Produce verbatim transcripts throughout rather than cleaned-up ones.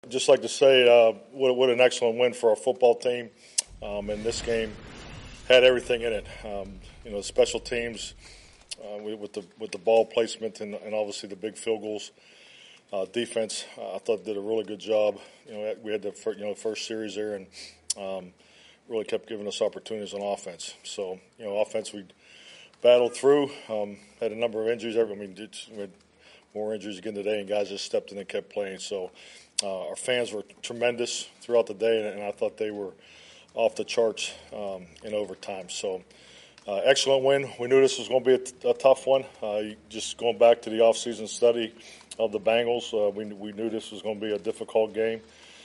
Just like to say uh, what, what an excellent win for our football team. Um, and this game had everything in it. Um, you know, special teams uh, with the with the ball placement and, and obviously the big field goals. Uh, defense, uh, I thought did a really good job. You know, we had the first, you know first series there and um, really kept giving us opportunities on offense. So you know, offense we battled through. Um, had a number of injuries. I mean, we had more injuries again today, and guys just stepped in and kept playing. So. Uh, our fans were tremendous throughout the day, and, and I thought they were off the charts um, in overtime. So, uh, excellent win. We knew this was going to be a, t- a tough one. Uh, just going back to the offseason study of the Bengals, uh, we, we knew this was going to be a difficult game,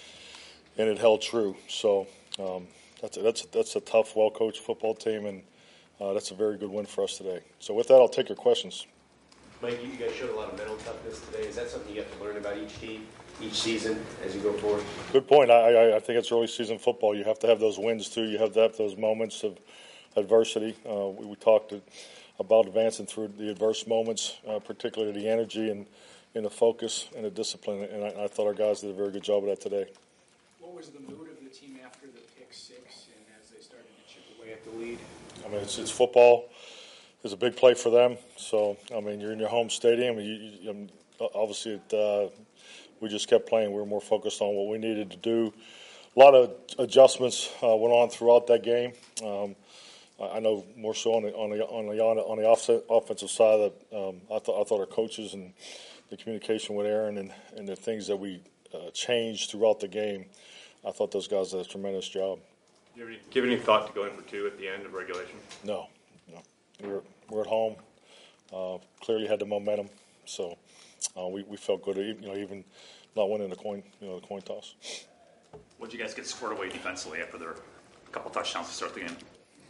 and it held true. So, um, that's a, that's a, that's a tough, well-coached football team, and uh, that's a very good win for us today. So, with that, I'll take your questions. Mike, you guys showed a lot of mental toughness today. Is that something you have to learn about each team, each season, as you go forward? Good point. I, I, I think it's early season football. You have to have those wins, too. You have to have those moments of adversity. Uh, we, we talked about advancing through the adverse moments, uh, particularly the energy and, and the focus and the discipline, and I, I thought our guys did a very good job of that today. What was the mood of the team after the pick six and as they started to chip away at the lead? I mean, it's, it's football. It's a big play for them. So, I mean, you're in your home stadium. You, you, obviously, it, uh, we just kept playing. We were more focused on what we needed to do. A lot of adjustments uh, went on throughout that game. Um, I know more so on the on the on the, on the offset, offensive side that um, I thought I thought our coaches and the communication with Aaron and, and the things that we uh, changed throughout the game. I thought those guys did a tremendous job. Do you give any thought to going for two at the end of regulation? No, no. We're we're at home. Uh, clearly had the momentum, so uh, we we felt good. You know, even not winning the coin, you know, the coin toss. What did you guys get squared away defensively after their couple touchdowns to start the game?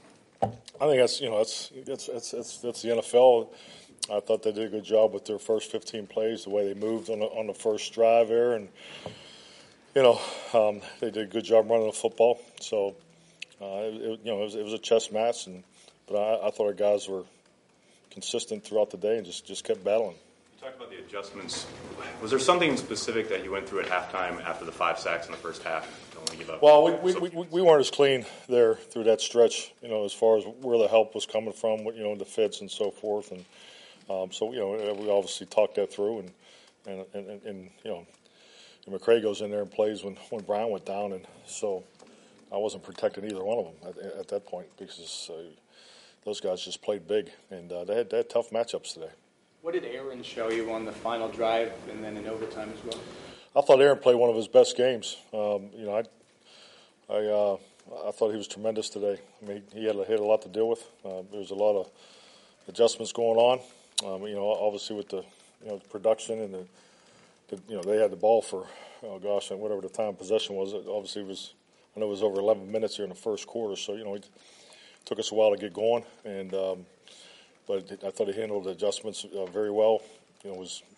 I think that's you know that's that's that's that's, that's the N F L. I thought they did a good job with their first fifteen plays, the way they moved on the, on the first drive there, and you know um, they did a good job running the football. So uh, it, you know it was, it was a chess match, and but I, I thought our guys were consistent throughout the day and just, just kept battling. You talked about the adjustments. Was there something specific that you went through at halftime after the five sacks in the first half? Don't want to give up. Well, we, we, we, we weren't as clean there through that stretch, you know, as far as where the help was coming from, you know, the fits and so forth. And um, so, you know, we obviously talked that through. And, and, and, and you know, and McCray goes in there and plays when, when Brown went down. And so I wasn't protecting either one of them at, at that point because uh, those guys just played big. And uh, they, had, they had tough matchups today. What did Aaron show you on the final drive and then in overtime as well? I thought Aaron played one of his best games. Um, you know, I, I, uh, I thought he was tremendous today. I mean, he had, he had a lot to deal with. Uh, there was a lot of adjustments going on. Um, you know, obviously with the you know the production and the, the you know they had the ball for oh gosh, whatever the time possession was. It obviously was. I know it was over eleven minutes here in the first quarter. So you know, it took us a while to get going, and um, but I thought he handled the adjustments uh, very well. You know, was.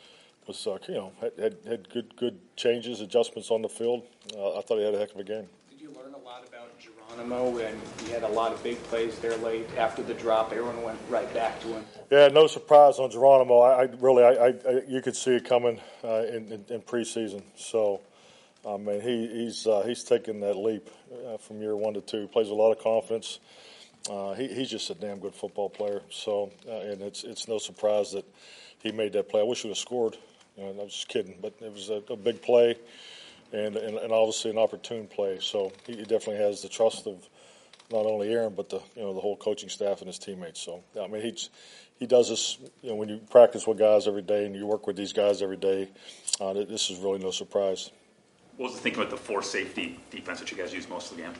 Was uh, you know had, had had good good changes, adjustments on the field. Uh, I thought he had a heck of a game. Did you learn a lot about Geronimo? And he had a lot of big plays there late after the drop. Everyone went right back to him. Yeah, no surprise on Geronimo. I, I really, I, I, you could see it coming uh, in, in, in preseason. So, I mean, he, he's uh, he's taken that leap uh, from year one to two. He plays with a lot of confidence. Uh, he, he's just a damn good football player. So, uh, and it's it's no surprise that he made that play. I wish he would have scored. You know, I was just kidding, but it was a, a big play and, and and obviously an opportune play. So he definitely has the trust of not only Aaron but the you know the whole coaching staff and his teammates. So I mean he he does this. You know when you practice with guys every day and you work with these guys every day, uh, this is really no surprise. What was the thinking about the four safety defense that you guys used most of the game?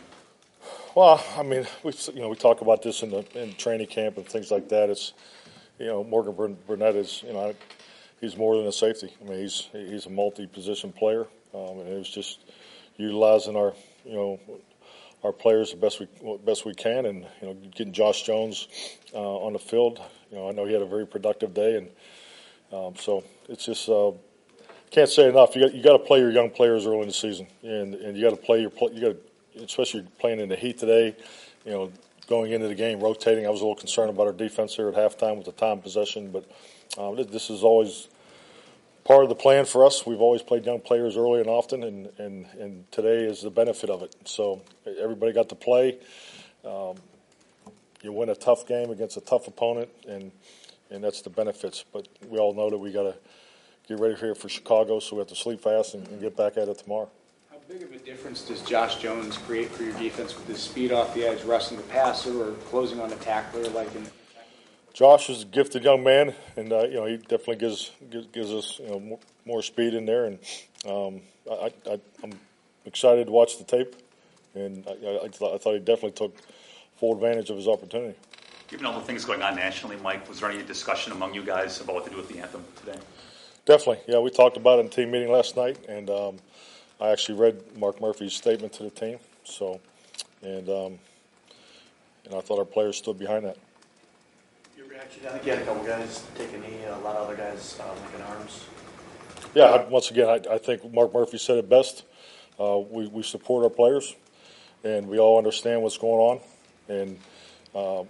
Well, I mean we you know we talk about this in the in training camp and things like that. It's you know Morgan Burnett is you know. He's more than a safety. I mean, he's he's a multi-position player, um, and it was just utilizing our you know our players the best we best we can, and you know getting Josh Jones uh, on the field. You know, I know he had a very productive day, and um, so it's just uh, can't say enough. You got you got to play your young players early in the season, and and you got to play your you got especially playing in the heat today. You know, going into the game, rotating. I was a little concerned about our defense here at halftime with the time possession, but um, this is always part of the plan for us. We've always played young players early and often, and, and, and today is the benefit of it. So everybody got to play. Um, you win a tough game against a tough opponent, and and that's the benefits. But we all know that we got to get ready here for Chicago, so we have to sleep fast and, and get back at it tomorrow. How big of a difference does Josh Jones create for your defense with his speed off the edge, rushing the passer, or closing on the tackler like in? Josh is a gifted young man, and uh, you know he definitely gives gives, gives us you know more, more speed in there, and um, I, I, I'm excited to watch the tape, and I, I, I thought he definitely took full advantage of his opportunity. Given all the things going on nationally, Mike, was there any discussion among you guys about what to do with the anthem today? Definitely, yeah. We talked about it in the team meeting last night, and um, I actually read Mark Murphy's statement to the team. So, and um, and I thought our players stood behind that. Your reaction? I think you had a couple guys take a knee, a lot of other guys uh, linking arms. Yeah, I, once again, I, I think Mark Murphy said it best. Uh, we we support our players, and we all understand what's going on, and uh,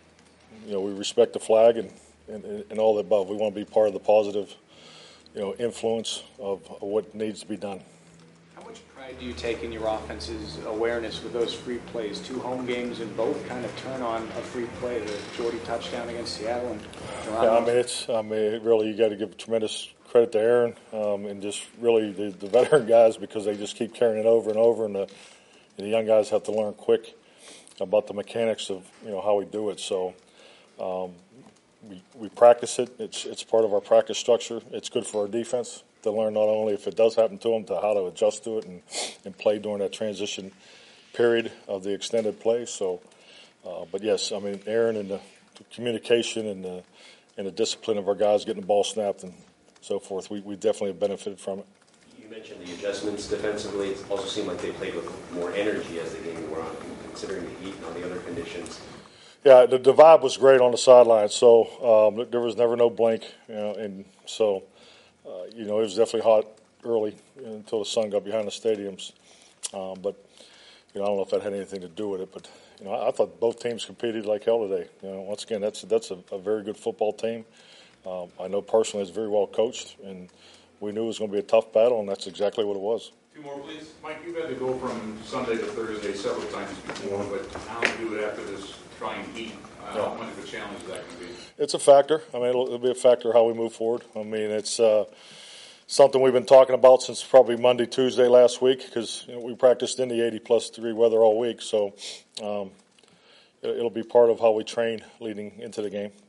you know we respect the flag and, and, and all the above. We want to be part of the positive, you know, influence of, of what needs to be done. How much pride do you take in your offense's awareness with those free plays? Two home games and both kind of turn on a free play. The Jordy touchdown against Seattle and Geronimo. Yeah, I mean it's I mean really you got to give tremendous credit to Aaron um, and just really the, the veteran guys because they just keep carrying it over and over, and the, and the young guys have to learn quick about the mechanics of you know how we do it. So. Um, We, we practice it. It's it's part of our practice structure. It's good for our defense to learn not only if it does happen to them, to how to adjust to it and, and play during that transition period of the extended play. So, uh, but yes, I mean Aaron and the, the communication and the and the discipline of our guys getting the ball snapped and so forth. We we definitely have benefited from it. You mentioned the adjustments defensively. It also seemed like they played with more energy as the game wore on, considering the heat and all the other conditions. Yeah, the, the vibe was great on the sideline. So um, there was never no blink, you know, and so uh, you know it was definitely hot early until the sun got behind the stadiums. Um, but you know, I don't know if that had anything to do with it. But you know, I, I thought both teams competed like hell today. You know, once again, that's that's a, a very good football team. Um, I know personally it's very well coached, and we knew it was going to be a tough battle, and that's exactly what it was. Two more, please. Mike, you've had to go from Sunday to Thursday several times before, but how do you do it after this trying heat? Uh, how much of a challenge is that going to be? It's a factor. I mean, it'll, it'll be a factor how we move forward. I mean, it's uh, something we've been talking about since probably Monday, Tuesday last week because you know, we practiced in the eighty plus degree weather all week. So um, it, it'll be part of how we train leading into the game.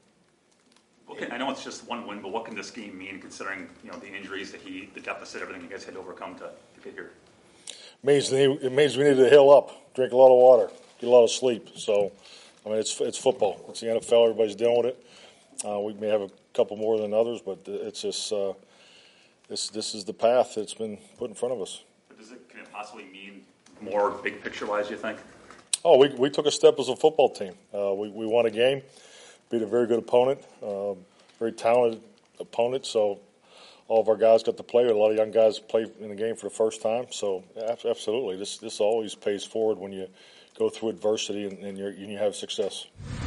Okay, I know it's just one win, but what can this game mean considering you know the injuries, the heat, the deficit, everything you guys had to overcome to, to get here? It means, it means we need to heal up, drink a lot of water, get a lot of sleep. So, I mean, it's it's football. It's the N F L. Everybody's dealing with it. Uh, we may have a couple more than others, but it's just uh, this this is the path that's been put in front of us. But does it can it possibly mean more big picture wise? You think? Oh, we we took a step as a football team. Uh, we we won a game, beat a very good opponent, uh, very talented opponent. So all of our guys got to play. A lot of young guys played in the game for the first time. So absolutely, this this always pays forward when you go through adversity and, and, you're, and you have success.